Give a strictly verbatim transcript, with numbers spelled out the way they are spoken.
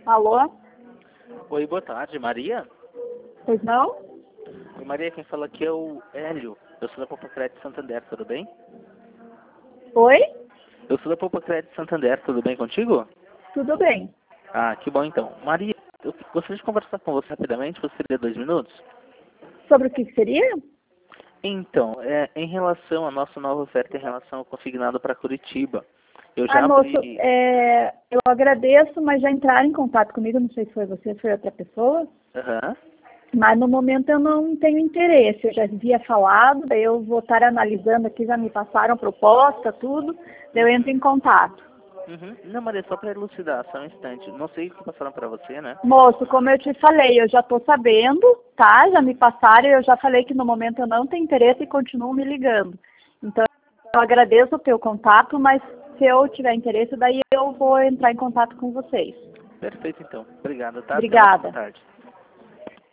Alô? Oi, boa tarde, Maria? Pois não? Oi, Maria, quem fala aqui é o Hélio. Eu sou da Poupa Crédito Santander, tudo bem? Oi? Eu sou da Poupa Crédito Santander, tudo bem contigo? Tudo bem. Ah, que bom então. Maria, eu gostaria de conversar com você rapidamente, você teria dois minutos? Sobre o que que seria? Então, é, em relação à nossa nova oferta em relação ao consignado para Curitiba, eu Ai, já moço, abri... é, eu agradeço, mas já entraram em contato comigo, não sei se foi você, se foi outra pessoa, Aham. mas no momento eu não tenho interesse. Eu já havia falado, daí eu vou estar analisando aqui, já me passaram proposta, tudo, daí eu entro em contato. Uhum. Não, Maria, só para elucidar, só um instante. Não sei o que passaram para você, né? Moço, como eu te falei, eu já estou sabendo, tá? Já me passaram e eu já falei que no momento eu não tenho interesse e continuo me ligando. Então, eu agradeço o teu contato, mas se eu tiver interesse, daí eu vou entrar em contato com vocês. Perfeito, então. Obrigado, tá? Tenha uma boa Obrigada. tarde.